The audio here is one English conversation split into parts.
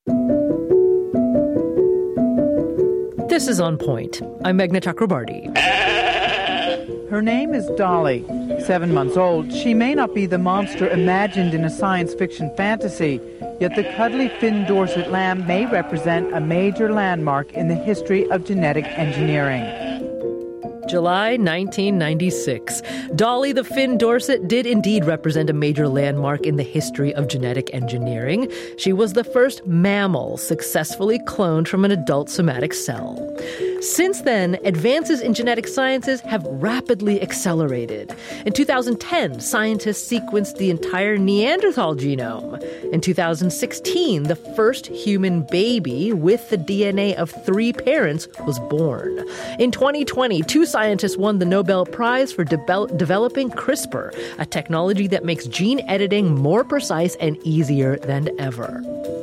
This is On Point. I'm Meghna Chakrabarti. Her name is Dolly. 7 months old, she may not be the monster imagined in a science fiction fantasy, yet the cuddly Finn Dorset lamb may represent a major landmark in the history of genetic engineering. July 1996. Dolly the Finn Dorset did indeed represent a major landmark in the history of genetic engineering. She was the first mammal successfully cloned from an adult somatic cell. Since then, advances in genetic sciences have rapidly accelerated. In 2010, scientists sequenced the entire Neanderthal genome. In 2016, the first human baby with the DNA of 3 parents was born. In 2020, 2 scientists won the Nobel Prize for developing CRISPR, a technology that makes gene editing more precise and easier than ever.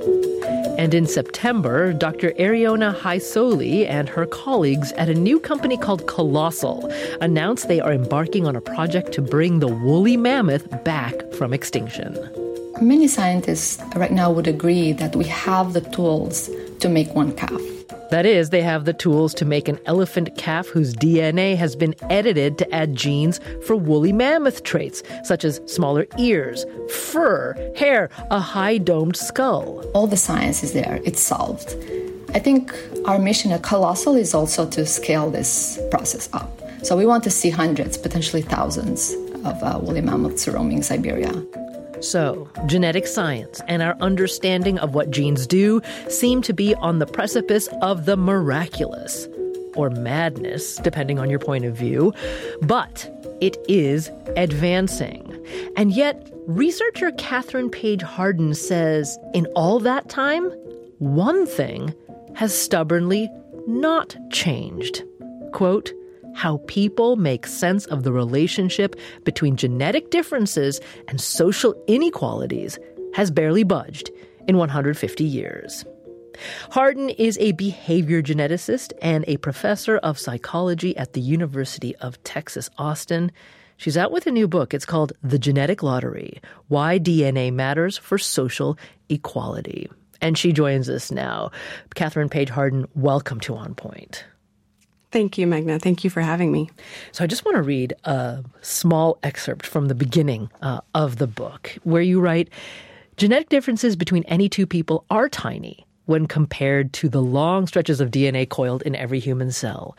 And in September, Dr. Ariona Haisoli and her colleagues at a new company called Colossal announced they are embarking on a project to bring the woolly mammoth back from extinction. Many scientists right now would agree that we have the tools to make one calf. That is, they have the tools to make an elephant calf whose DNA has been edited to add genes for woolly mammoth traits, such as smaller ears, fur, hair, a high-domed skull. All the science is there. It's solved. I think our mission at Colossal is also to scale this process up. So we want to see hundreds, potentially thousands of woolly mammoths roaming Siberia. So, genetic science and our understanding of what genes do seem to be on the precipice of the miraculous, or madness, depending on your point of view. But it is advancing. And yet, researcher Catherine Page Harden says in all that time, one thing has stubbornly not changed. Quote, how people make sense of the relationship between genetic differences and social inequalities has barely budged in 150 years. Harden is a behavior geneticist and a professor of psychology at the University of Texas, Austin. She's out with a new book. It's called The Genetic Lottery: Why DNA Matters for Social Equality. And she joins us now. Catherine Page Harden, welcome to On Point. Thank you, Meghna. Thank you for having me. So I just want to read a small excerpt from the beginning of the book, where you write, genetic differences between any two people are tiny when compared to the long stretches of DNA coiled in every human cell.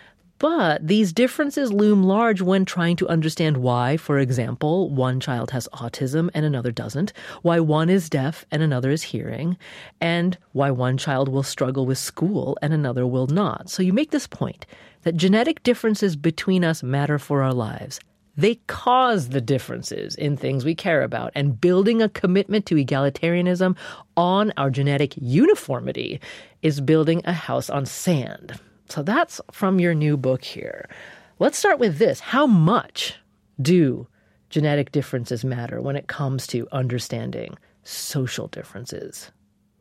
But these differences loom large when trying to understand why, for example, one child has autism and another doesn't, why one is deaf and another is hearing, and why one child will struggle with school and another will not. So you make this point that genetic differences between us matter for our lives. They cause the differences in things we care about, and building a commitment to egalitarianism on our genetic uniformity is building a house on sand. So that's from your new book here. Let's start with this. How much do genetic differences matter when it comes to understanding social differences?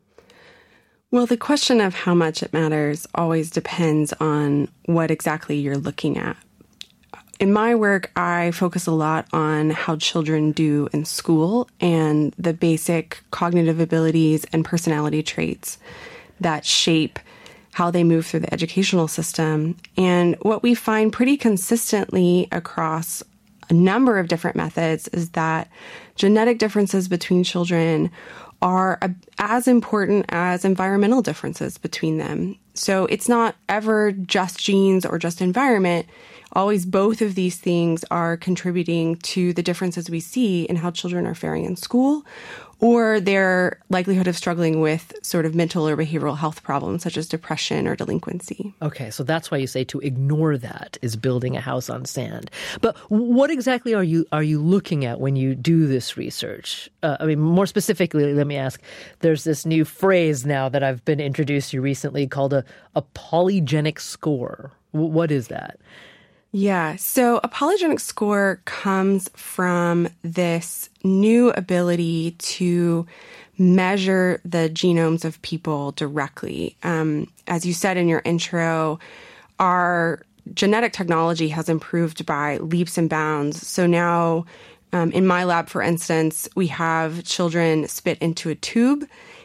Well, the question of how much it matters always depends on what exactly you're looking at. In my work, I focus a lot on how children do in school and the basic cognitive abilities and personality traits that shape how they move through the educational system. And what we find pretty consistently across a number of different methods is that genetic differences between children are as important as environmental differences between them. So it's not ever just genes or just environment. Always both of these things are contributing to the differences we see in how children are faring in school or their likelihood of struggling with sort of mental or behavioral health problems such as depression or delinquency. Okay, so that's why you say to ignore that is building a house on sand. But what exactly are you looking at when you do this research? More specifically, let me ask, there's this new phrase now that I've been introduced to recently called a polygenic score. What is that? Yeah, so a polygenic score comes from this new ability to measure the genomes of people directly. As you said in your intro, our genetic technology has improved by leaps and bounds. So now in my lab, for instance, we have children spit into a tube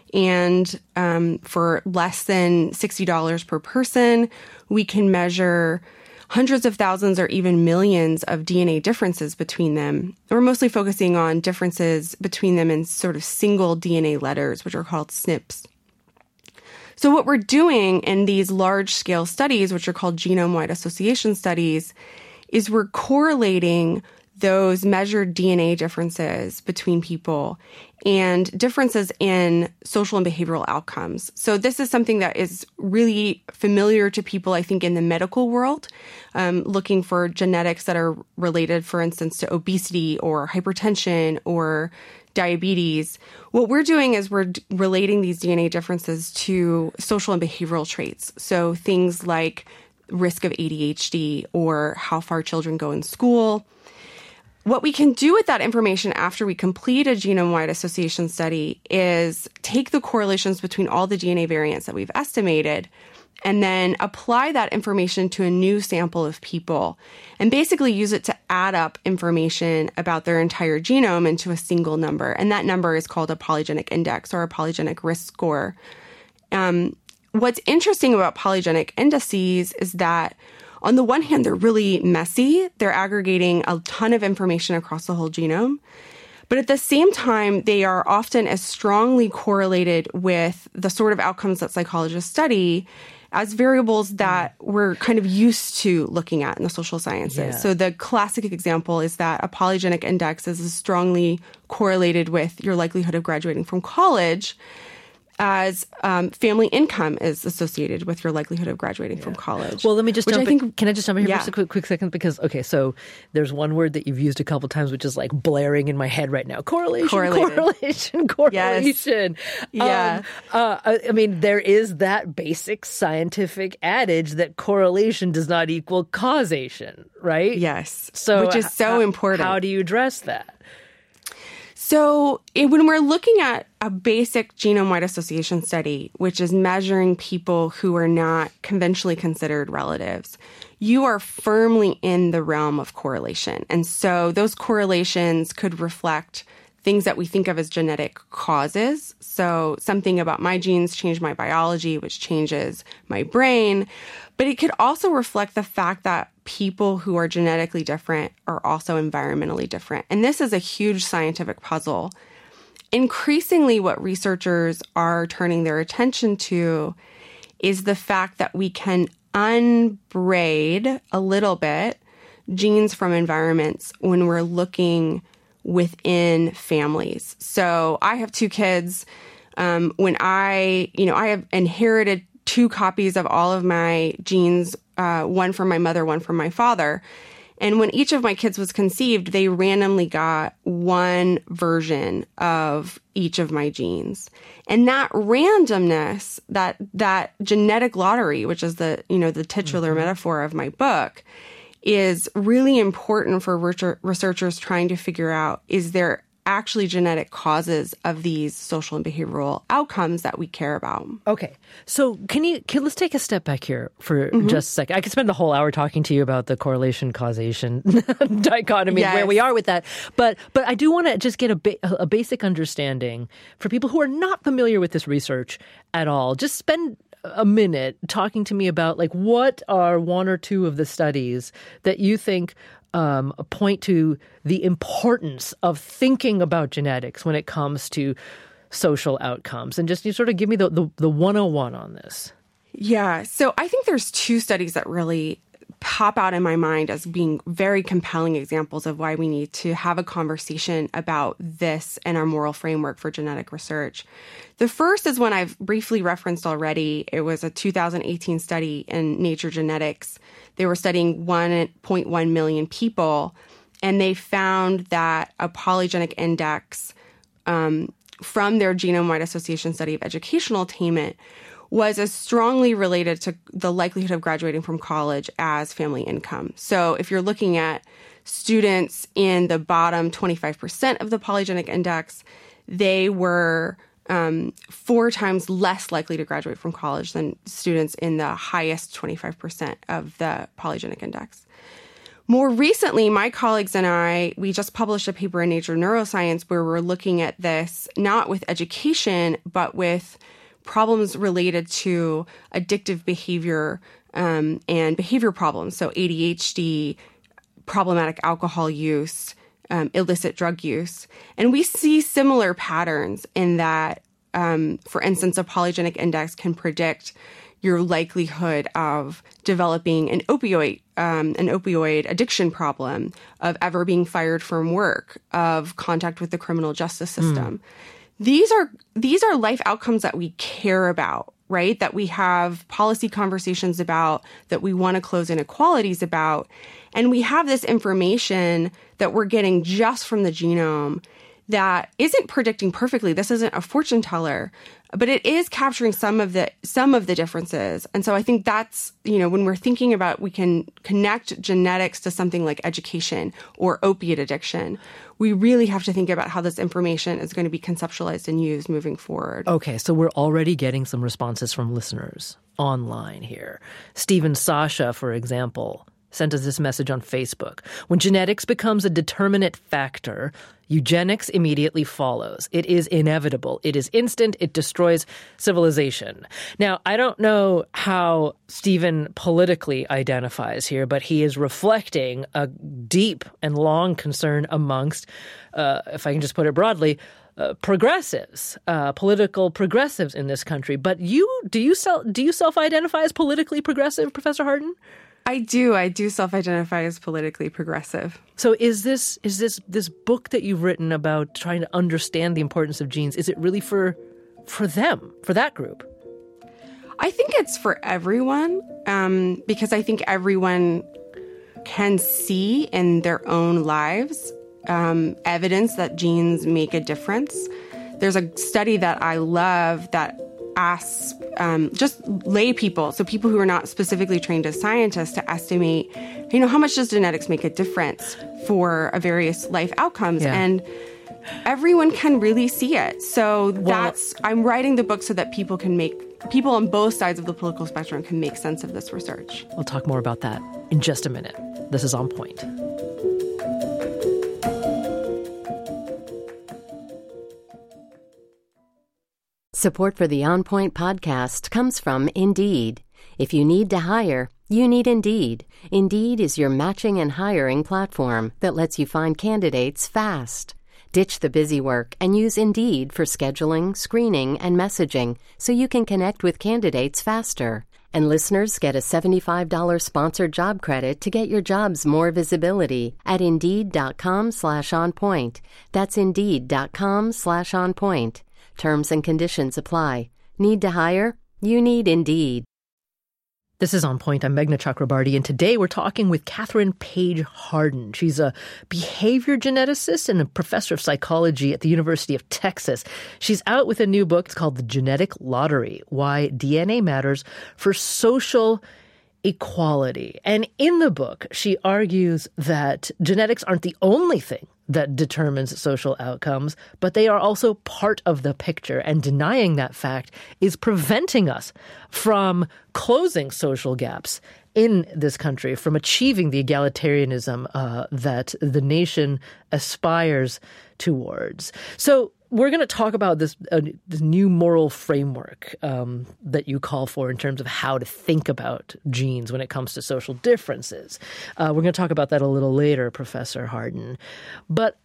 And for less than $60 per person, we can measure hundreds of thousands or even millions of DNA differences between them. We're mostly focusing on differences between them in sort of single DNA letters, which are called SNPs. So what we're doing in these large-scale studies, which are called genome-wide association studies, is we're correlating those measured DNA differences between people and differences in social and behavioral outcomes. So this is something that is really familiar to people, I think, in the medical world, looking for genetics that are related, for instance, to obesity or hypertension or diabetes. What we're doing is we're relating these DNA differences to social and behavioral traits. So things like risk of ADHD or how far children go in school. What we can do with that information after we complete a genome-wide association study is take the correlations between all the DNA variants that we've estimated and then apply that information to a new sample of people and basically use it to add up information about their entire genome into a single number. And that number is called a polygenic index or a polygenic risk score. What's interesting about polygenic indices is that on the one hand, they're really messy. They're aggregating a ton of information across the whole genome. But at the same time, they are often as strongly correlated with the sort of outcomes that psychologists study as variables that we're kind of used to looking at in the social sciences. Yeah. So the classic example is that a polygenic index is strongly correlated with your likelihood of graduating from college, as family income is associated with your likelihood of graduating from college. Well, let me just jump in. Can I just jump in here Yeah. for just a quick second? Because, okay, so there's one word that you've used a couple times, which is like blaring in my head right now. Correlation. Yes. Yeah. I mean, there is that basic scientific adage that correlation does not equal causation, right? Yes. So which is so important. How do you address that? So when we're looking at a basic genome-wide association study, which is measuring people who are not conventionally considered relatives, you are firmly in the realm of correlation. And so those correlations could reflect things that we think of as genetic causes. So something about my genes change my biology, which changes my brain. But it could also reflect the fact that people who are genetically different are also environmentally different. And this is a huge scientific puzzle. Increasingly, what researchers are turning their attention to is the fact that we can unbraid a little bit genes from environments when we're looking within families. So I have two kids. When I have inherited 2 copies of all of my genes, one from my mother, one from my father. And when each of my kids was conceived, they randomly got one version of each of my genes. And that randomness, that genetic lottery, which is the titular metaphor of my book, is really important for researchers trying to figure out, is there actually genetic causes of these social and behavioral outcomes that we care about? Okay. So let's take a step back here for just a second. I could spend the whole hour talking to you about the correlation causation dichotomy, where we are with that. But I do want to just get a basic understanding for people who are not familiar with this research at all. Just spend a minute talking to me about like what are one or two of the studies that you think point to the importance of thinking about genetics when it comes to social outcomes, and just you sort of give me the 101 on this. Yeah. So I think there's 2 studies that really pop out in my mind as being very compelling examples of why we need to have a conversation about this and our moral framework for genetic research. The first is one I've briefly referenced already. It was a 2018 study in Nature Genetics. They were studying 1.1 million people, and they found that a polygenic index from their genome-wide association study of educational attainment was as strongly related to the likelihood of graduating from college as family income. So if you're looking at students in the bottom 25% of the polygenic index, they were 4 times less likely to graduate from college than students in the highest 25% of the polygenic index. More recently, my colleagues and I, we just published a paper in Nature Neuroscience where we're looking at this not with education, but with problems related to addictive behavior and behavior problems. So ADHD, problematic alcohol use, illicit drug use. And we see similar patterns in that, for instance, a polygenic index can predict your likelihood of developing an opioid addiction problem, of ever being fired from work, of contact with the criminal justice system. These are life outcomes that we care about, right? That we have policy conversations about, that we want to close inequalities about. And we have this information that we're getting just from the genome that isn't predicting perfectly. This isn't a fortune teller, but it is capturing some of the differences. And so I think that's, when we're thinking about, we can connect genetics to something like education or opiate addiction, we really have to think about how this information is going to be conceptualized and used moving forward. Okay, so we're already getting some responses from listeners online here. Stephen Sasha, for example, sent us this message on Facebook. When genetics becomes a determinate factor, eugenics immediately follows. It is inevitable. It is instant. It destroys civilization. Now, I don't know how Stephen politically identifies here, but he is reflecting a deep and long concern amongst, if I can just put it broadly, progressives, political progressives in this country. But do you self-identify as politically progressive, Professor Hardin? I do self-identify as politically progressive. So is this book that you've written about trying to understand the importance of genes, is it really for them, for that group? I think it's for everyone, because I think everyone can see in their own lives evidence that genes make a difference. There's a study that I love that asks just lay people, so people who are not specifically trained as scientists, to estimate, how much does genetics make a difference for various life outcomes? Yeah. And everyone can really see it. So I'm writing the book so that people on both sides of the political spectrum can make sense of this research. We'll talk more about that in just a minute. This is On Point. Support for the On Point podcast comes from Indeed. If you need to hire, you need Indeed. Indeed is your matching and hiring platform that lets you find candidates fast. Ditch the busy work and use Indeed for scheduling, screening, and messaging so you can connect with candidates faster. And listeners get a $75 sponsored job credit to get your jobs more visibility at Indeed.com/onpoint. That's Indeed.com/onpoint. Terms and conditions apply. Need to hire? You need Indeed. This is On Point. I'm Meghna Chakrabarty, and today we're talking with Katherine Paige Hardin. She's a behavior geneticist and a professor of psychology at the University of Texas. She's out with a new book. It's called The Genetic Lottery: Why DNA Matters for Social Equality. And in the book, she argues that genetics aren't the only thing that determines social outcomes, but they are also part of the picture. And denying that fact is preventing us from closing social gaps in this country, from achieving the egalitarianism that the nation aspires towards. So we're going to talk about this new moral framework that you call for in terms of how to think about genes when it comes to social differences. We're going to talk about that a little later, Professor Hardin. But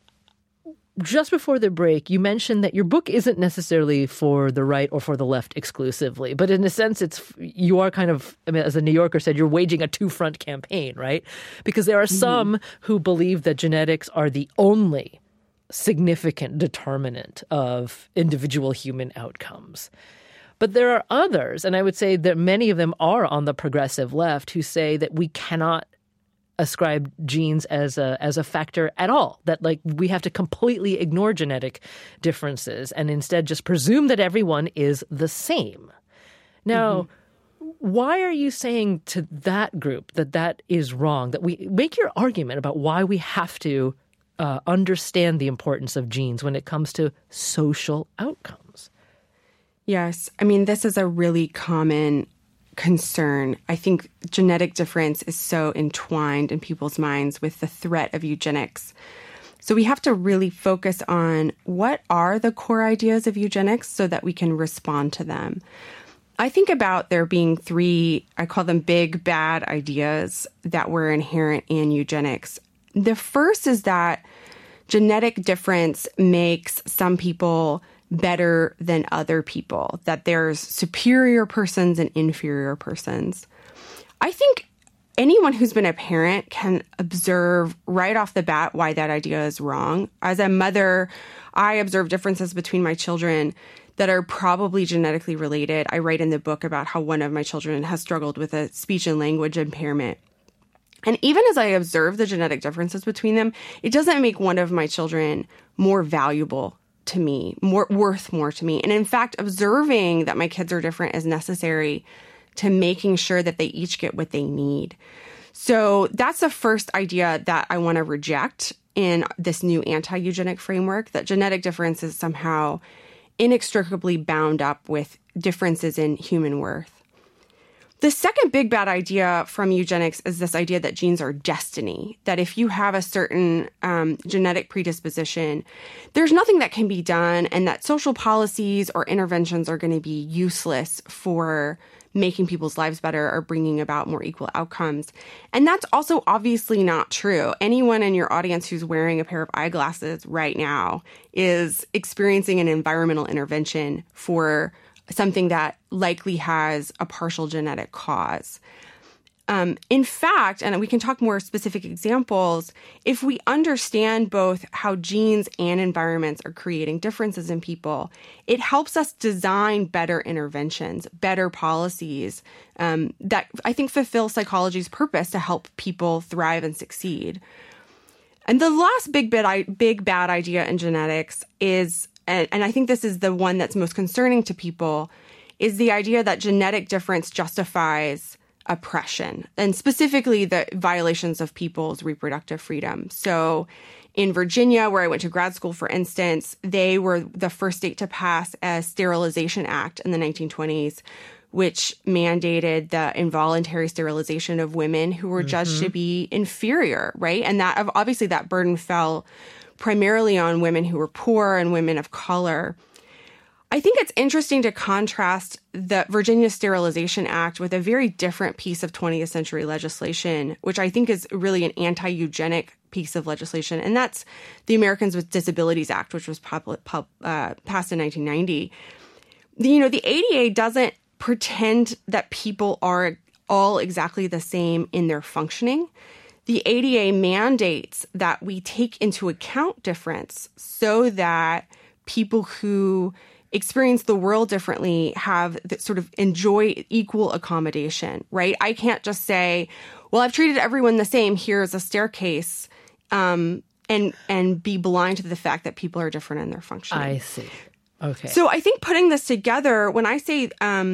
just before the break, you mentioned that your book isn't necessarily for the right or for the left exclusively, but in a sense, you are kind of, as a New Yorker said, you're waging a two-front campaign, right? Because there are some who believe that genetics are the only significant determinant of individual human outcomes. But there are others, and I would say that many of them are on the progressive left, who say that we cannot ascribe genes as a factor at all, that we have to completely ignore genetic differences and instead just presume that everyone is the same. Now, why are you saying to that group that is wrong, that we make your argument about why we have to understand the importance of genes when it comes to social outcomes? Yes. I mean, this is a really common concern. I think genetic difference is so entwined in people's minds with the threat of eugenics. So we have to really focus on what are the core ideas of eugenics so that we can respond to them. I think about there being 3, I call them big, bad ideas that were inherent in eugenics. The first is that genetic difference makes some people better than other people, that there's superior persons and inferior persons. I think anyone who's been a parent can observe right off the bat why that idea is wrong. As a mother, I observe differences between my children that are probably genetically related. I write in the book about how one of my children has struggled with a speech and language impairment. And even as I observe the genetic differences between them, it doesn't make one of my children more valuable to me, worth more to me. And in fact, observing that my kids are different is necessary to making sure that they each get what they need. So that's the first idea that I want to reject in this new anti-eugenic framework, that genetic difference is somehow inextricably bound up with differences in human worth. The second big bad idea from eugenics is this idea that genes are destiny, that if you have a certain genetic predisposition, there's nothing that can be done, and that social policies or interventions are going to be useless for making people's lives better or bringing about more equal outcomes. And that's also obviously not true. Anyone in your audience who's wearing a pair of eyeglasses right now is experiencing an environmental intervention for something that likely has a partial genetic cause. In fact, and we can talk more specific examples, if we understand both how genes and environments are creating differences in people, it helps us design better interventions, better policies that I think fulfill psychology's purpose to help people thrive and succeed. And the last big bad idea in genetics is, and I think this is the one that's most concerning to people, is the idea that genetic difference justifies oppression, and specifically the violations of people's reproductive freedom. So in Virginia, where I went to grad school, for instance, they were the first state to pass a sterilization act in the 1920s, which mandated the involuntary sterilization of women who were judged to be inferior, right? And that obviously that burden fell primarily on women who were poor and women of color. I think it's interesting to contrast the Virginia Sterilization Act with a very different piece of 20th century legislation, which I think is really an anti-eugenic piece of legislation, and that's the Americans with Disabilities Act, which was passed in 1990. The ADA doesn't pretend that people are all exactly the same in their functioning. The ADA mandates that we take into account difference so that people who experience the world differently have sort of enjoy equal accommodation, right? I can't just say, well, I've treated everyone the same. Here's a staircase, and be blind to the fact that people are different in their functioning. I see. Okay. So I think putting this together, when I say,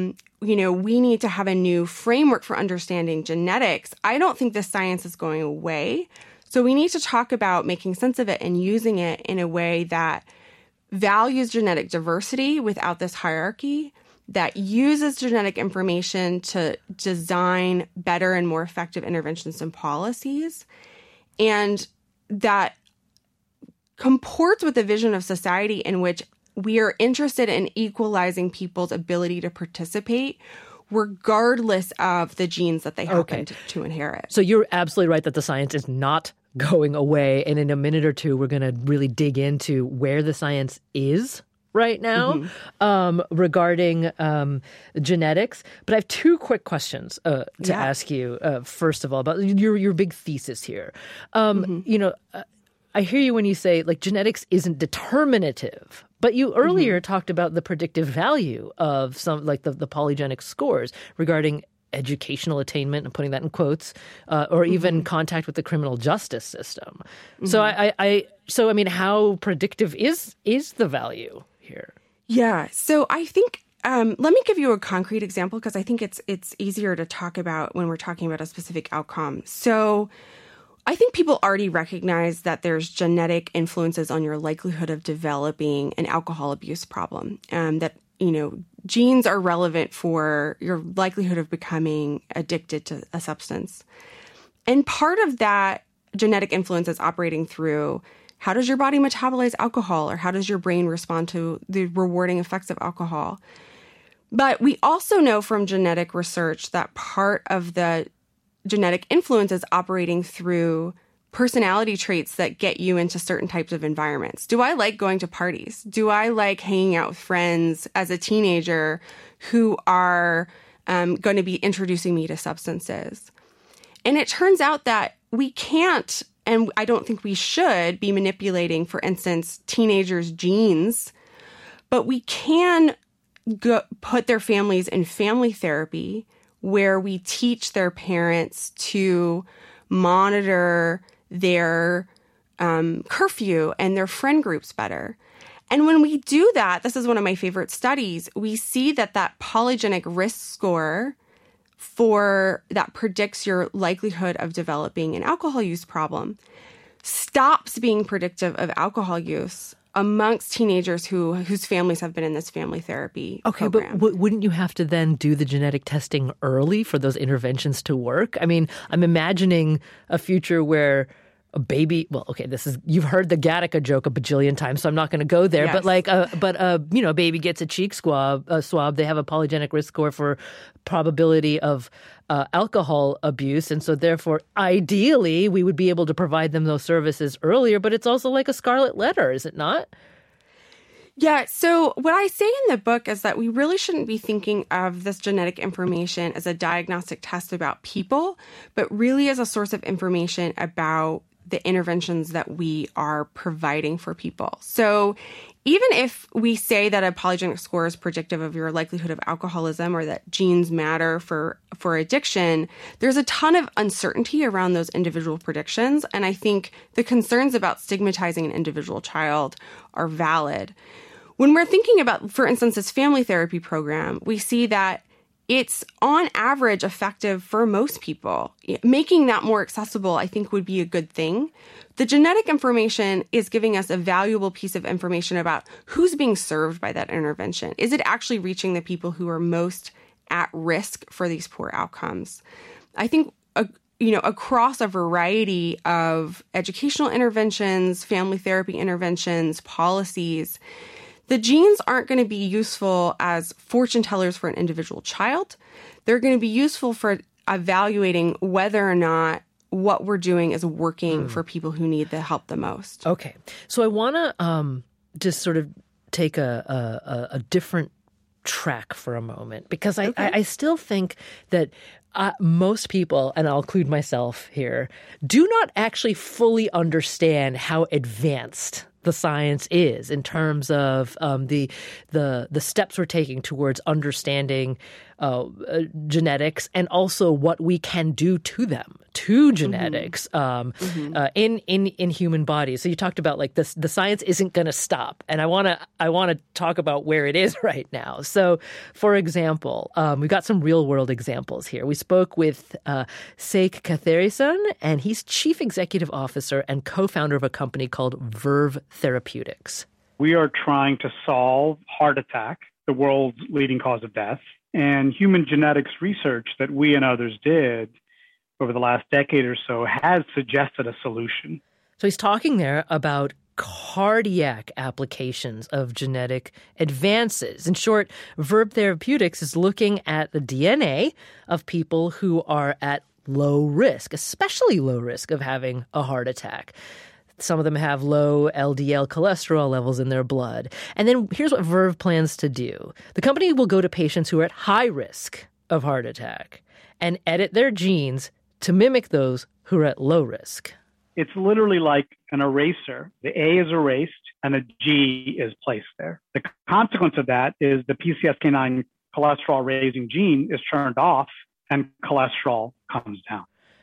we need to have a new framework for understanding genetics, I don't think this science is going away. So we need to talk about making sense of it and using it in a way that values genetic diversity without this hierarchy, that uses genetic information to design better and more effective interventions and policies, and that comports with the vision of society in which we are interested in equalizing people's ability to participate regardless of the genes that they happen to inherit. So you're absolutely right that the science is not going away. And in a minute or two, we're going to really dig into where the science is right now regarding genetics. But I have 2 quick questions to ask you, first of all, about your big thesis here. I hear you when you say, like, genetics isn't determinative. But you earlier talked about the predictive value of some, like the polygenic scores regarding educational attainment, and putting that in quotes, or even contact with the criminal justice system. So I mean, how predictive is the value here? Yeah. So I think, let me give you a concrete example, because I think it's easier to talk about when we're talking about a specific outcome. So I think people already recognize that there's genetic influences on your likelihood of developing an alcohol abuse problem, that genes are relevant for your likelihood of becoming addicted to a substance. And part of that genetic influence is operating through how does your body metabolize alcohol, or how does your brain respond to the rewarding effects of alcohol. But we also know from genetic research that part of the genetic influence is operating through personality traits that get you into certain types of environments. Do I like going to parties? Do I like hanging out with friends as a teenager who are going to be introducing me to substances? And it turns out that we can't, and I don't think we should, be manipulating, for instance, teenagers' genes, but we can put their families in family therapy where we teach their parents to monitor their curfew and their friend groups better. And when we do that, this is one of my favorite studies, we see that polygenic risk score that predicts your likelihood of developing an alcohol use problem stops being predictive of alcohol use amongst teenagers whose families have been in this family therapy program. But wouldn't you have to then do the genetic testing early for those interventions to work? I mean, I'm imagining a future where a baby, you've heard the Gattaca joke a bajillion times, so I'm not going to go there. Yes. But a baby gets a cheek swab, they have a polygenic risk score for probability of alcohol abuse. And so therefore, ideally, we would be able to provide them those services earlier, but it's also like a scarlet letter, is it not? Yeah. So what I say in the book is that we really shouldn't be thinking of this genetic information as a diagnostic test about people, but really as a source of information about the interventions that we are providing for people. So even if we say that a polygenic score is predictive of your likelihood of alcoholism, or that genes matter for addiction, there's a ton of uncertainty around those individual predictions. And I think the concerns about stigmatizing an individual child are valid. When we're thinking about, for instance, this family therapy program, we see that it's on average effective for most people. Making that more accessible, I think, would be a good thing. The genetic information is giving us a valuable piece of information about who's being served by that intervention. Is it actually reaching the people who are most at risk for these poor outcomes? I think across a variety of educational interventions, family therapy interventions, policies, the genes aren't going to be useful as fortune tellers for an individual child. They're going to be useful for evaluating whether or not what we're doing is working for people who need the help the most. Okay. So I want to just sort of take a different track for a moment, because I still think that most people, and I'll include myself here, do not actually fully understand how advanced the science is in terms of the steps we're taking towards understanding genetics, and also what we can do to them, to genetics in human bodies. So you talked about like this, the science isn't going to stop, and I want to talk about where it is right now. So, for example, we've got some real world examples here. We spoke with Seik Katharison, and he's chief executive officer and co-founder of a company called Verve Therapeutics. We are trying to solve heart attack, the world's leading cause of death. And human genetics research that we and others did over the last decade or so has suggested a solution. So he's talking there about cardiac applications of genetic advances. In short, Verve Therapeutics is looking at the DNA of people who are at low risk, especially low risk of having a heart attack. Some of them have low LDL cholesterol levels in their blood. And then here's what Verve plans to do. The company will go to patients who are at high risk of heart attack and edit their genes to mimic those who are at low risk. It's literally like an eraser. The A is erased and a G is placed there. The consequence of that is the PCSK9 cholesterol raising gene is turned off and cholesterol comes down.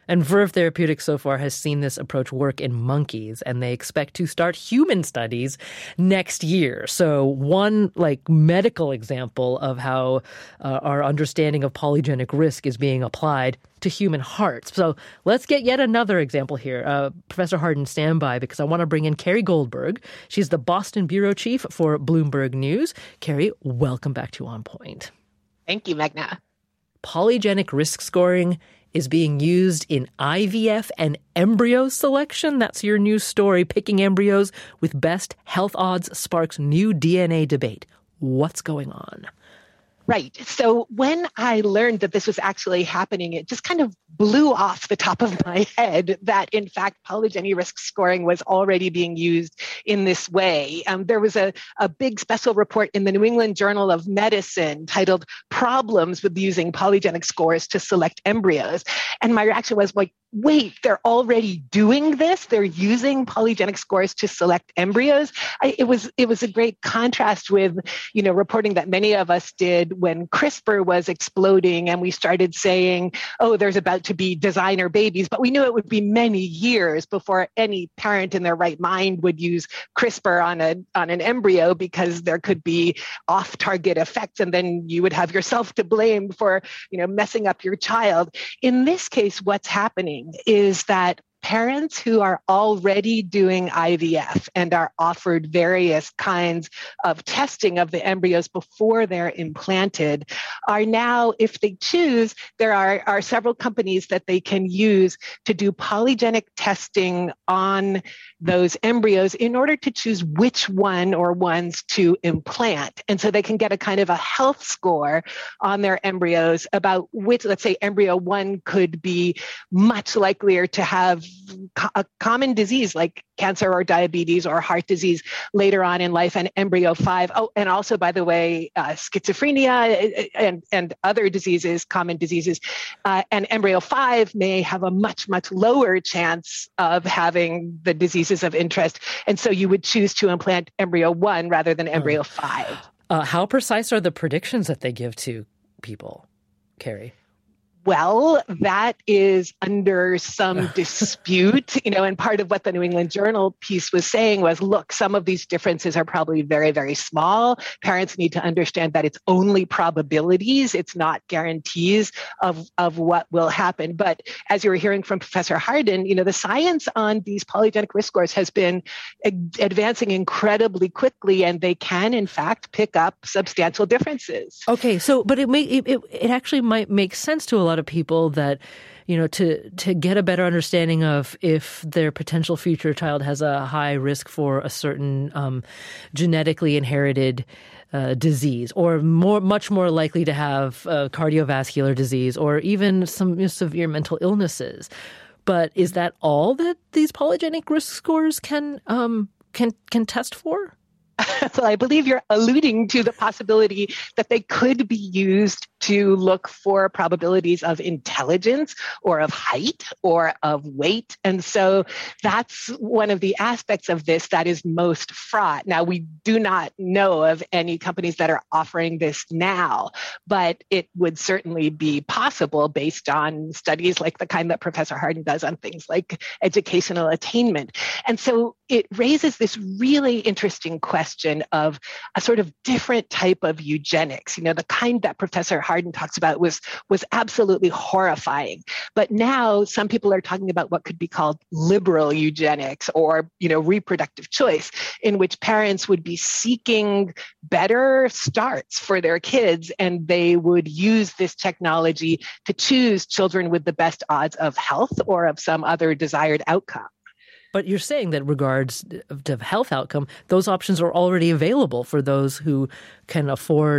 And Verve Therapeutics so far has seen this approach work in monkeys, and they expect to start human studies next year. So one medical example of how our understanding of polygenic risk is being applied to human hearts. So let's get yet another example here. Professor Hardin, stand by, because I want to bring in Carrie Goldberg. She's the Boston bureau chief for Bloomberg News. Carrie, welcome back to On Point. Thank you, Meghna. Polygenic risk scoring is being used in IVF and embryo selection. That's your new story. Picking embryos with best health odds sparks new DNA debate. What's going on? Right. So when I learned that this was actually happening, it just kind of blew off the top of my head that, in fact, polygeny risk scoring was already being used in this way. There was a big special report in the New England Journal of Medicine titled Problems with Using Polygenic Scores to Select Embryos. And my reaction was wait, they're already doing this? They're using polygenic scores to select embryos? It was a great contrast with, reporting that many of us did when CRISPR was exploding and we started saying, oh, there's about to be designer babies, but we knew it would be many years before any parent in their right mind would use CRISPR on an embryo because there could be off-target effects, and then you would have yourself to blame for, messing up your child. In this case, what's happening is that parents who are already doing IVF and are offered various kinds of testing of the embryos before they're implanted are now, if they choose, there are several companies that they can use to do polygenic testing on those embryos in order to choose which one or ones to implant. And so they can get a kind of a health score on their embryos about which, let's say, embryo 1 could be much likelier to have a common disease like cancer or diabetes or heart disease later on in life, and embryo 5. Oh, and also, by the way, schizophrenia and other diseases, common diseases. And embryo 5 may have a much, much lower chance of having the diseases of interest. And so you would choose to implant embryo 1 rather than embryo 5. How precise are the predictions that they give to people, Carrie? Well, that is under some dispute, and part of what the New England Journal piece was saying was, look, some of these differences are probably very, very small. Parents need to understand that it's only probabilities. It's not guarantees of what will happen. But as you were hearing from Professor Hardin, the science on these polygenic risk scores has been advancing incredibly quickly, and they can, in fact, pick up substantial differences. Okay, but it actually might make sense to a lot of people that, to get a better understanding of if their potential future child has a high risk for a certain genetically inherited disease, or much more likely to have cardiovascular disease, or even some severe mental illnesses. But is that all that these polygenic risk scores can test for? Well, I believe you're alluding to the possibility that they could be used to look for probabilities of intelligence or of height or of weight. And so that's one of the aspects of this that is most fraught. Now, we do not know of any companies that are offering this now, but it would certainly be possible based on studies like the kind that Professor Hardin does on things like educational attainment. And so it raises this really interesting question of a sort of different type of eugenics. The kind that Professor Hardin talks about was absolutely horrifying. But now some people are talking about what could be called liberal eugenics, or, reproductive choice, in which parents would be seeking better starts for their kids, and they would use this technology to choose children with the best odds of health or of some other desired outcome. But you're saying that regards to health outcome, those options are already available for those who can afford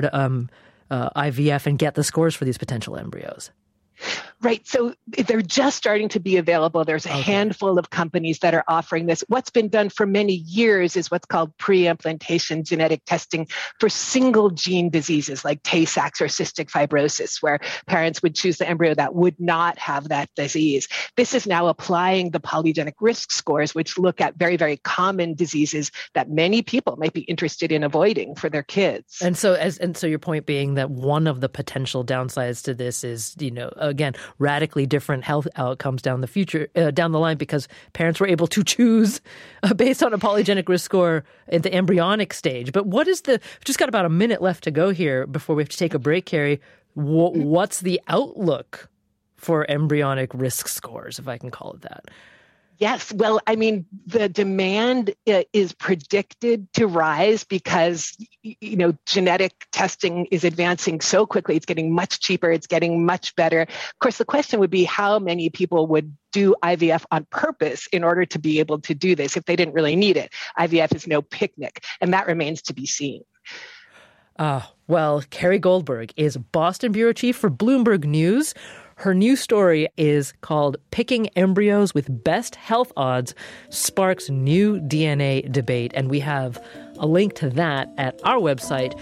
IVF and get the scores for these potential embryos. Right. So they're just starting to be available. There's a handful of companies that are offering this. What's been done for many years is what's called pre-implantation genetic testing for single gene diseases like Tay-Sachs or cystic fibrosis, where parents would choose the embryo that would not have that disease. This is now applying the polygenic risk scores, which look at very, very common diseases that many people might be interested in avoiding for their kids. And so your point being that one of the potential downsides to this is, again, radically different health outcomes down the line, because parents were able to choose based on a polygenic risk score at the embryonic stage. But we've just got about a minute left to go here before we have to take a break, Carrie. What's the outlook for embryonic risk scores, if I can call it that? Yes. Well, I mean, the demand is predicted to rise because, genetic testing is advancing so quickly. It's getting much cheaper. It's getting much better. Of course, the question would be how many people would do IVF on purpose in order to be able to do this if they didn't really need it. IVF is no picnic, and that remains to be seen. Well, Carrie Goldberg is Boston bureau chief for Bloomberg News. Her new story is called Picking Embryos with Best Health Odds Sparks New DNA Debate. And we have a link to that at our website,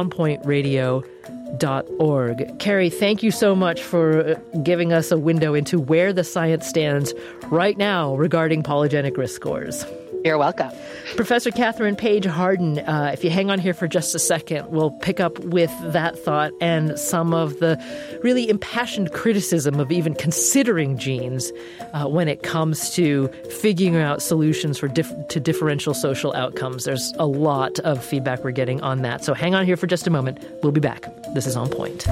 onpointradio.org. Carrie, thank you so much for giving us a window into where the science stands right now regarding polygenic risk scores. You're welcome. Professor Catherine Page Harden, if you hang on here for just a second, we'll pick up with that thought and some of the really impassioned criticism of even considering genes when it comes to figuring out solutions to differential social outcomes. There's a lot of feedback we're getting on that. So hang on here for just a moment. We'll be back. This is On Point.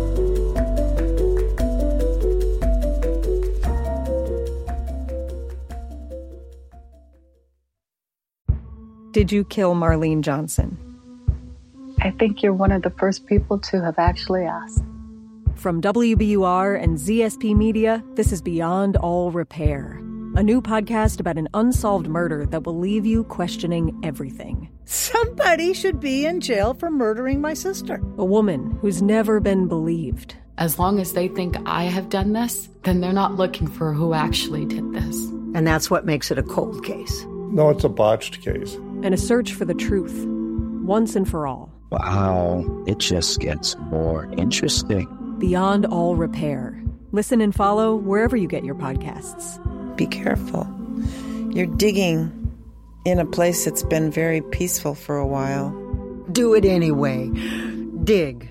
Did you kill Marlene Johnson? I think you're one of the first people to have actually asked. From WBUR and ZSP Media, this is Beyond All Repair, a new podcast about an unsolved murder that will leave you questioning everything. Somebody should be in jail for murdering my sister. A woman who's never been believed. As long as they think I have done this, then they're not looking for who actually did this. And that's what makes it a cold case. No, it's a botched case. And a search for the truth, once and for all. Wow, it just gets more interesting. Beyond All Repair. Listen and follow wherever you get your podcasts. Be careful. You're digging in a place that's been very peaceful for a while. Do it anyway. Dig.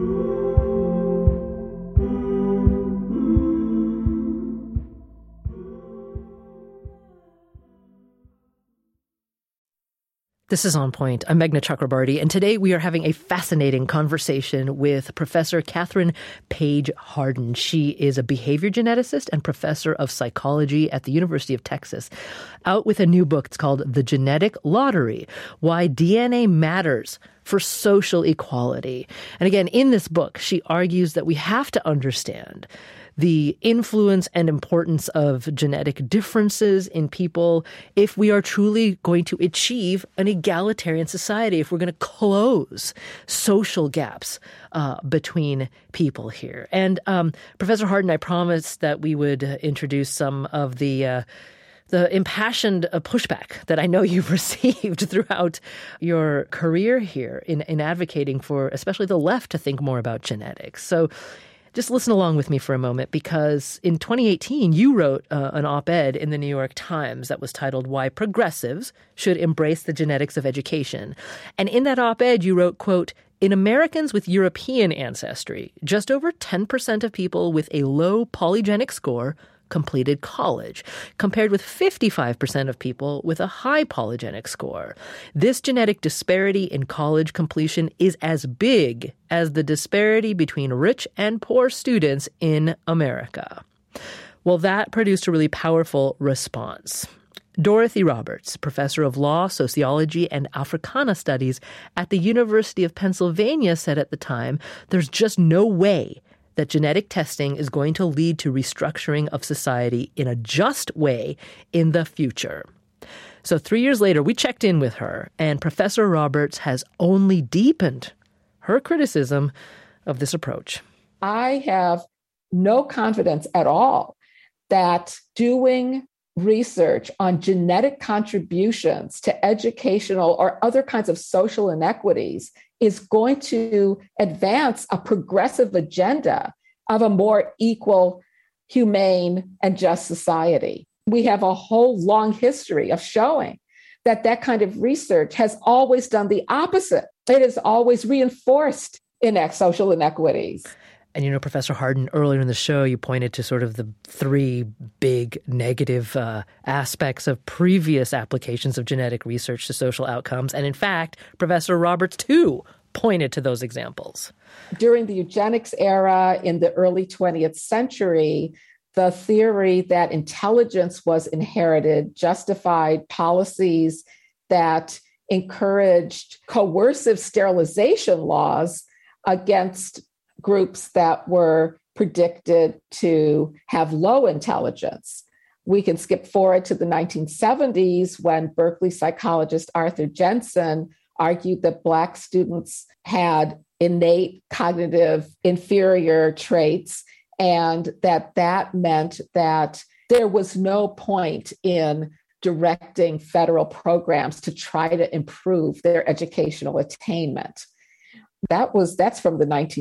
This is On Point. I'm Meghna Chakrabarty, and today we are having a fascinating conversation with Professor Catherine Page Harden. She is a behavior geneticist and professor of psychology at the University of Texas, out with a new book. It's called The Genetic Lottery: Why DNA Matters for Social Equality. And again, in this book, she argues that we have to understand the influence and importance of genetic differences in people if we are truly going to achieve an egalitarian society, if we're going to close social gaps between people here. And Professor Harden, I promised that we would introduce some of the impassioned pushback that I know you've received throughout your career here in advocating for especially the left to think more about genetics. So just listen along with me for a moment, because in 2018, you wrote an op-ed in the New York Times that was titled Why Progressives Should Embrace the Genetics of Education. And in that op-ed, you wrote, quote, "In Americans with European ancestry, just over 10% of people with a low polygenic score completed college, compared with 55% of people with a high polygenic score. This genetic disparity in college completion is as big as the disparity between rich and poor students in America." Well, that produced a really powerful response. Dorothy Roberts, professor of law, sociology, and Africana studies at the University of Pennsylvania, said at the time, there's just no way that genetic testing is going to lead to restructuring of society in a just way in the future. So 3 years later, we checked in with her, and Professor Roberts has only deepened her criticism of this approach. I have no confidence at all that doing research on genetic contributions to educational or other kinds of social inequities is going to advance a progressive agenda of a more equal, humane, and just society. We have a whole long history of showing that that kind of research has always done the opposite. It has always reinforced social inequities. And, Professor Hardin, earlier in the show, you pointed to sort of the three big negative aspects of previous applications of genetic research to social outcomes. And in fact, Professor Roberts, too, pointed to those examples. During the eugenics era in the early 20th century, the theory that intelligence was inherited justified policies that encouraged coercive sterilization laws against groups that were predicted to have low intelligence. We can skip forward to the 1970s when Berkeley psychologist Arthur Jensen argued that Black students had innate cognitive inferior traits, and that meant that there was no point in directing federal programs to try to improve their educational attainment. That's from the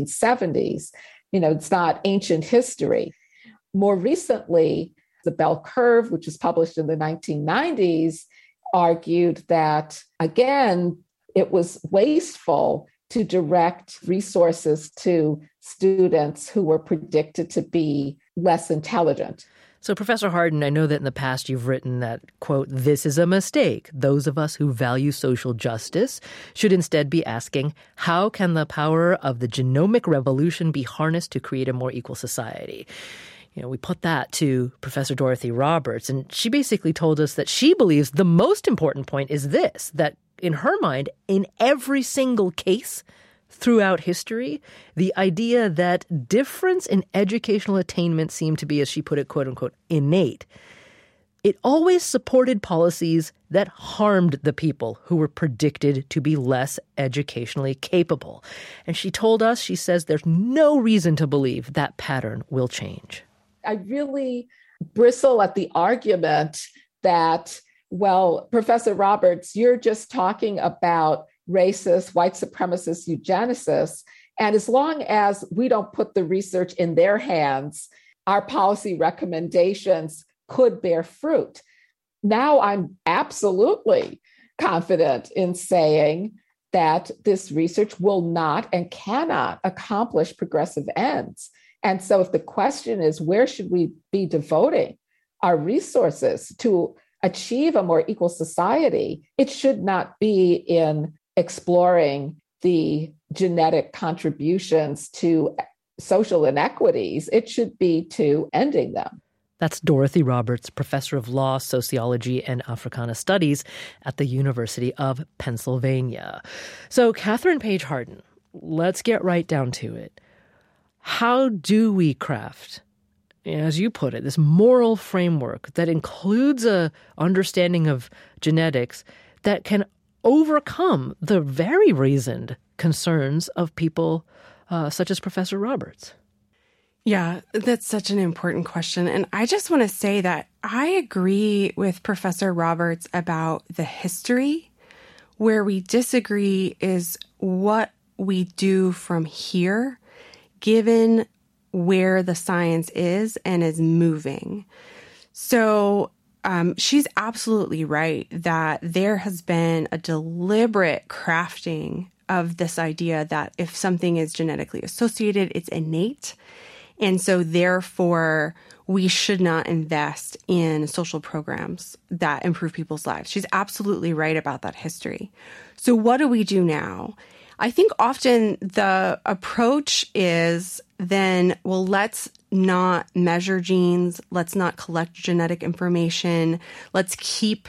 1970s. It's not ancient history. More recently, the Bell Curve, which was published in the 1990s, argued that, again, it was wasteful to direct resources to students who were predicted to be less intelligent. So, Professor Hardin, I know that in the past you've written that, quote, "This is a mistake. Those of us who value social justice should instead be asking, how can the power of the genomic revolution be harnessed to create a more equal society?" We put that to Professor Dorothy Roberts, and she basically told us that she believes the most important point is this, that in her mind, in every single case throughout history, the idea that difference in educational attainment seemed to be, as she put it, quote unquote, innate. It always supported policies that harmed the people who were predicted to be less educationally capable. And she told us, she says, there's no reason to believe that pattern will change. I really bristle at the argument that, well, Professor Roberts, you're just talking about racist, white supremacist eugenicists. And as long as we don't put the research in their hands, our policy recommendations could bear fruit. Now I'm absolutely confident in saying that this research will not and cannot accomplish progressive ends. And so if the question is, where should we be devoting our resources to achieve a more equal society, it should not be in exploring the genetic contributions to social inequities. It should be to ending them. That's Dorothy Roberts, professor of law, sociology, and Africana studies at the University of Pennsylvania. So, Catherine Page Hardin, let's get right down to it. How do we craft, as you put it, this moral framework that includes a understanding of genetics that can overcome the very reasoned concerns of people such as Professor Roberts? Yeah, that's such an important question. And I just want to say that I agree with Professor Roberts about the history. Where we disagree is what we do from here, given where the science is and is moving. So she's absolutely right that there has been a deliberate crafting of this idea that if something is genetically associated, it's innate. And so therefore, we should not invest in social programs that improve people's lives. She's absolutely right about that history. So what do we do now? I think often the approach is then, well, let's not measure genes. Let's not collect genetic information. Let's keep,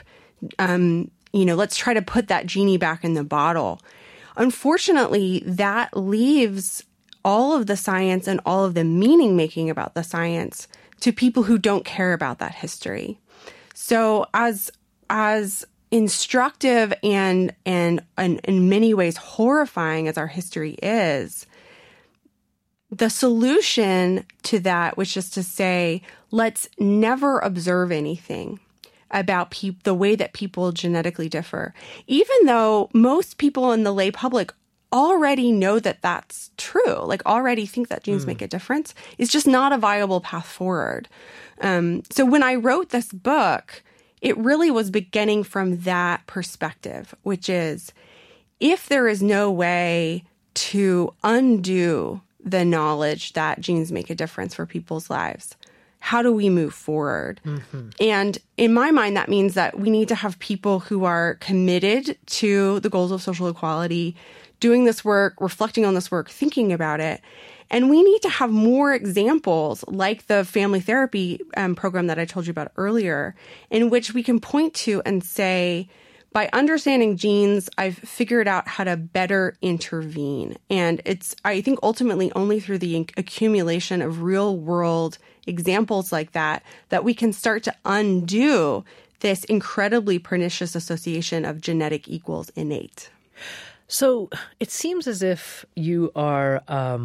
let's try to put that genie back in the bottle. Unfortunately, that leaves all of the science and all of the meaning making about the science to people who don't care about that history. So as instructive and in many ways horrifying as our history is, the solution to that was just to say, let's never observe anything about the way that people genetically differ, even though most people in the lay public already know that that's true, like already think that genes make a difference. It's just not a viable path forward. So when I wrote this book, it really was beginning from that perspective, which is if there is no way to undo the knowledge that genes make a difference for people's lives? How do we move forward? Mm-hmm. And in my mind, that means that we need to have people who are committed to the goals of social equality, doing this work, reflecting on this work, thinking about it. And we need to have more examples like the family therapy program that I told you about earlier, in which we can point to and say, by understanding genes, I've figured out how to better intervene. And it's, I think, ultimately only through the accumulation of real world examples like that we can start to undo this incredibly pernicious association of genetic equals innate. So it seems as if you are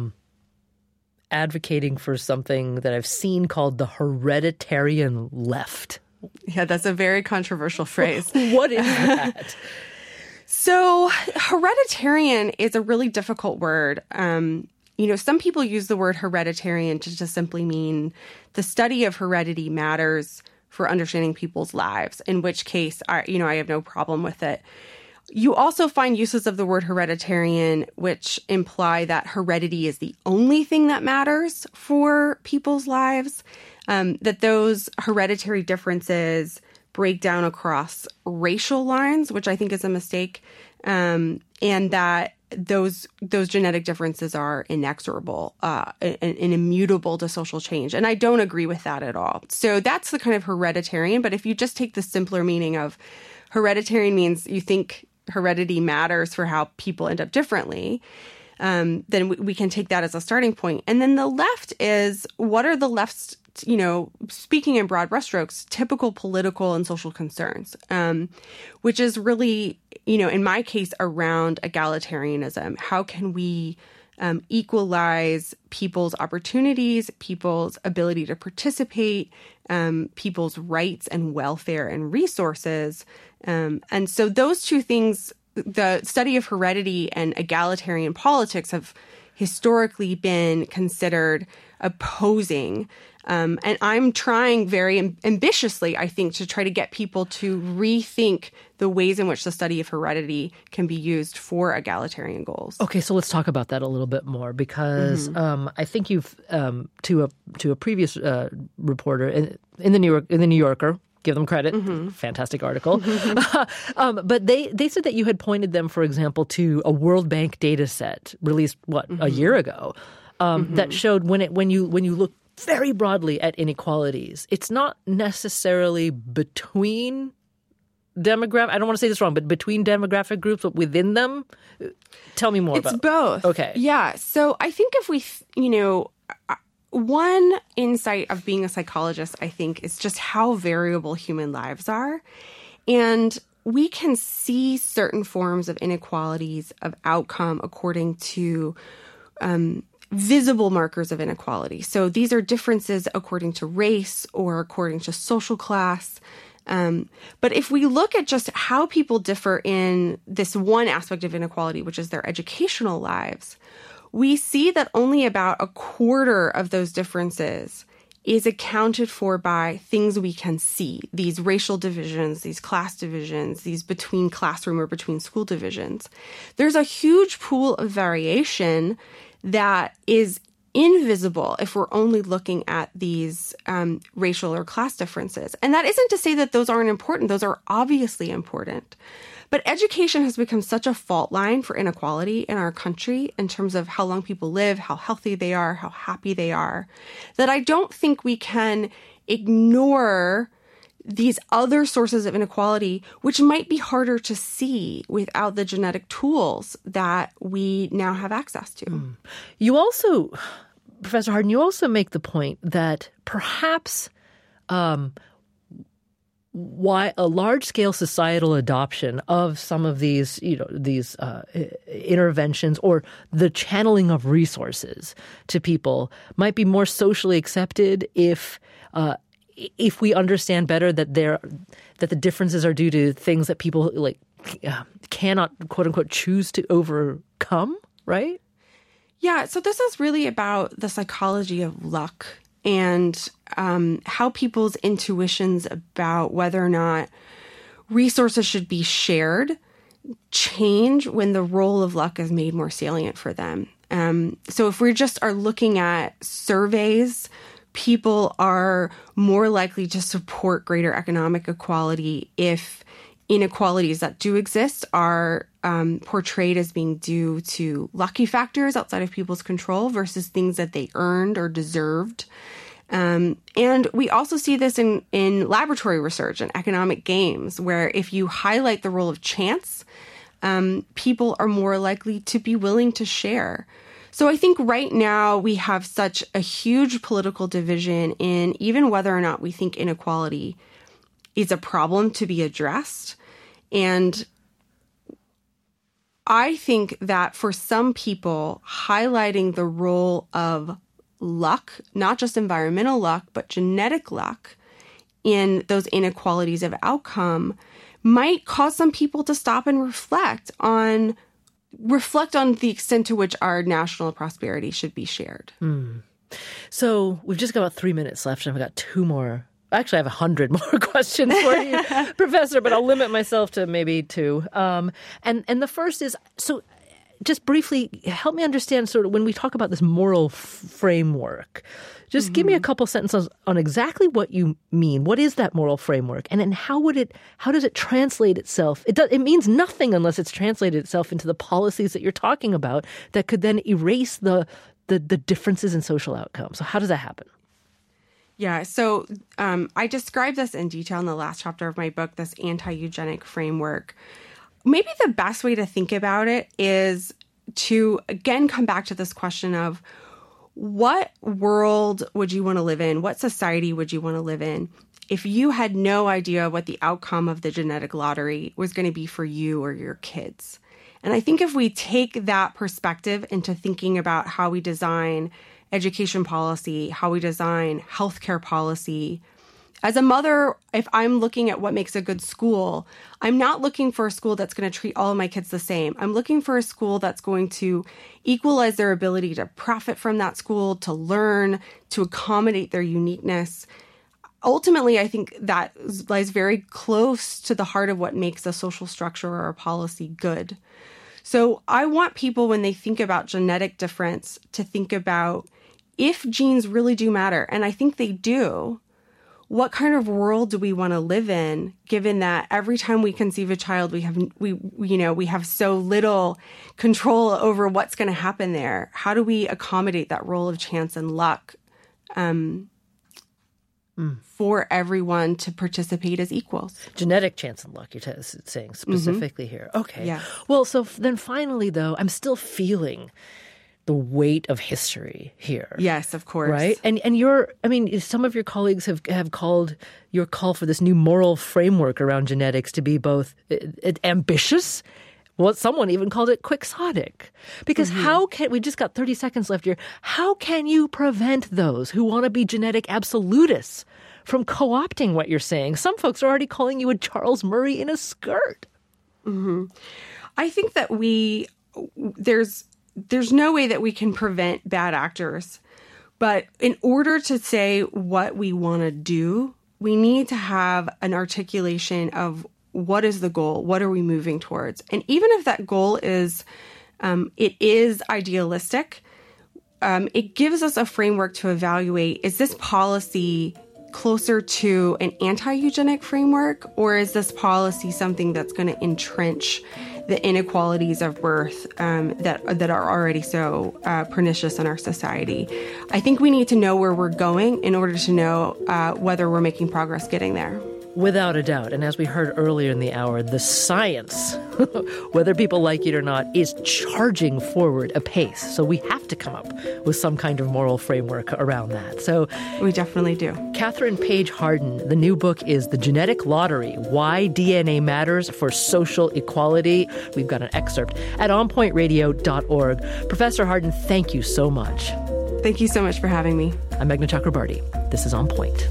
advocating for something that I've seen called the hereditarian left. Yeah, that's a very controversial phrase. What is that? So hereditarian is a really difficult word. Some people use the word hereditarian to just simply mean the study of heredity matters for understanding people's lives, in which case, I have no problem with it. You also find uses of the word hereditarian which imply that heredity is the only thing that matters for people's lives, that those hereditary differences break down across racial lines, which I think is a mistake, and that those genetic differences are inexorable and immutable to social change. And I don't agree with that at all. So that's the kind of hereditarian. But if you just take the simpler meaning of hereditarian means you think heredity matters for how people end up differently, then we can take that as a starting point. And then the left is, what are the left's, speaking in broad brushstrokes, typical political and social concerns, which is really, in my case, around egalitarianism. How can we equalize people's opportunities, people's ability to participate, people's rights and welfare and resources? And so those two things, the study of heredity and egalitarian politics, have historically been considered opposing. And I'm trying very ambitiously, I think, to try to get people to rethink the ways in which the study of heredity can be used for egalitarian goals. Okay, so let's talk about that a little bit more, because I think you've to a previous reporter in the New Yorker. Give them credit. Fantastic article. But they said that you had pointed them, for example, to a World Bank data set released, a year ago, that showed when you look very broadly at inequalities, it's not necessarily between demographic. I don't want to say this wrong, but between demographic groups, but within them. Tell me more about it. It's both. Okay. Yeah. So I think if we, one insight of being a psychologist, I think, is just how variable human lives are. And we can see certain forms of inequalities of outcome according to visible markers of inequality. So these are differences according to race or according to social class. But if we look at just how people differ in this one aspect of inequality, which is their educational lives, we see that only about a quarter of those differences is accounted for by things we can see, these racial divisions, these class divisions, these between classroom or between school divisions. There's a huge pool of variation that is invisible if we're only looking at these racial or class differences. And that isn't to say that those aren't important. Those are obviously important. But education has become such a fault line for inequality in our country in terms of how long people live, how healthy they are, how happy they are, that I don't think we can ignore these other sources of inequality, which might be harder to see without the genetic tools that we now have access to. You also, Professor Hardin, you also make the point that perhaps why a large-scale societal adoption of some of these, interventions or the channeling of resources to people might be more socially accepted if we understand better that the differences are due to things that people cannot, quote unquote, choose to overcome, right? Yeah. So this is really about the psychology of luck and how people's intuitions about whether or not resources should be shared change when the role of luck is made more salient for them. So if we just are looking at surveys, people are more likely to support greater economic equality if inequalities that do exist are portrayed as being due to lucky factors outside of people's control versus things that they earned or deserved. And we also see this in laboratory research and economic games, where if you highlight the role of chance, people are more likely to be willing to share. So I think right now we have such a huge political division in even whether or not we think inequality is a problem to be addressed. And I think that for some people, highlighting the role of luck, not just environmental luck, but genetic luck in those inequalities of outcome might cause some people to stop and reflect on the extent to which our national prosperity should be shared. So we've just got about 3 minutes left, and I've got two more. Actually, I have 100 more questions for you, Professor, but I'll limit myself to maybe two. And the first is, so just briefly, help me understand sort of when we talk about this moral framework, just give me a couple sentences on exactly what you mean. What is that moral framework? And then how does it translate itself? It means nothing unless it's translated itself into the policies that you're talking about that could then erase the differences in social outcomes. So how does that happen? Yeah, so I describe this in detail in the last chapter of my book, this anti-eugenic framework. Maybe the best way to think about it is to, again, come back to this question of what world would you want to live in? What society would you want to live in if you had no idea what the outcome of the genetic lottery was going to be for you or your kids? And I think if we take that perspective into thinking about how we design education policy, how we design healthcare policy, as a mother, if I'm looking at what makes a good school, I'm not looking for a school that's going to treat all of my kids the same. I'm looking for a school that's going to equalize their ability to profit from that school, to learn, to accommodate their uniqueness. Ultimately, I think that lies very close to the heart of what makes a social structure or a policy good. So I want people, when they think about genetic difference, to think about if genes really do matter, and I think they do, what kind of world do we want to live in, given that every time we conceive a child, we have so little control over what's going to happen there? How do we accommodate that role of chance and luck for everyone to participate as equals? Genetic chance and luck, you're saying specifically here. Okay. Yeah. Well, so then finally, though, I'm still feeling the weight of history here. Yes, of course. Right? And some of your colleagues have called your call for this new moral framework around genetics to be both ambitious. Well, someone even called it quixotic. Because we just got 30 seconds left here. How can you prevent those who want to be genetic absolutists from co-opting what you're saying? Some folks are already calling you a Charles Murray in a skirt. I think that there's no way that we can prevent bad actors. But in order to say what we want to do, we need to have an articulation of what is the goal? What are we moving towards? And even if that goal is, it is idealistic, it gives us a framework to evaluate, is this policy closer to an anti-eugenic framework, or is this policy something that's going to entrench the inequalities of birth that are already so pernicious in our society? I think we need to know where we're going in order to know whether we're making progress getting there. Without a doubt. And as we heard earlier in the hour, the science, whether people like it or not, is charging forward apace. So we have to come up with some kind of moral framework around that. So we definitely do. Katherine Paige Harden, the new book is The Genetic Lottery, Why DNA Matters for Social Equality. We've got an excerpt at onpointradio.org. Professor Harden, thank you so much. Thank you so much for having me. I'm Meghna Chakrabarty. This is On Point.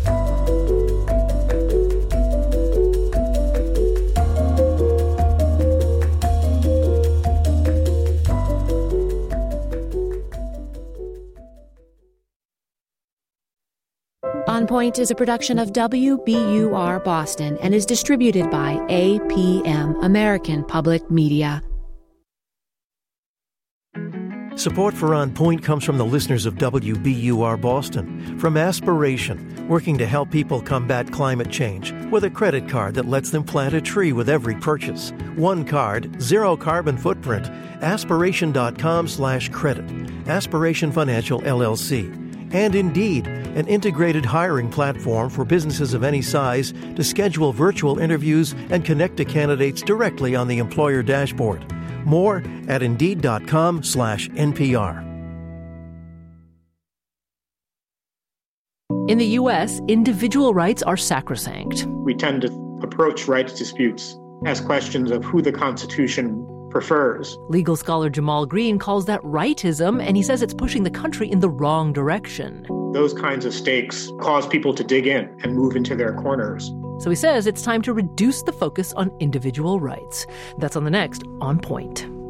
On Point is a production of WBUR Boston and is distributed by APM, American Public Media. Support for On Point comes from the listeners of WBUR Boston, from Aspiration, working to help people combat climate change with a credit card that lets them plant a tree with every purchase. One card, zero carbon footprint. Aspiration.com/credit. Aspiration Financial, LLC. And Indeed, an integrated hiring platform for businesses of any size to schedule virtual interviews and connect to candidates directly on the employer dashboard. More at Indeed.com/NPR. In the U.S., individual rights are sacrosanct. We tend to approach rights disputes as questions of who the Constitution prefers. Legal scholar Jamal Green calls that rightism, and he says it's pushing the country in the wrong direction. Those kinds of stakes cause people to dig in and move into their corners. So he says it's time to reduce the focus on individual rights. That's on the next On Point.